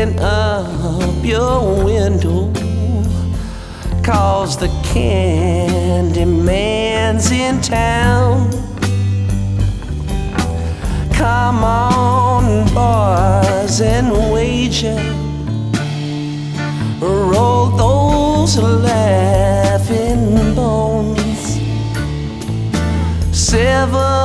looking up your window, 'cause the candy man's in town. Come on, boys, and wager, roll those laughing bones. 7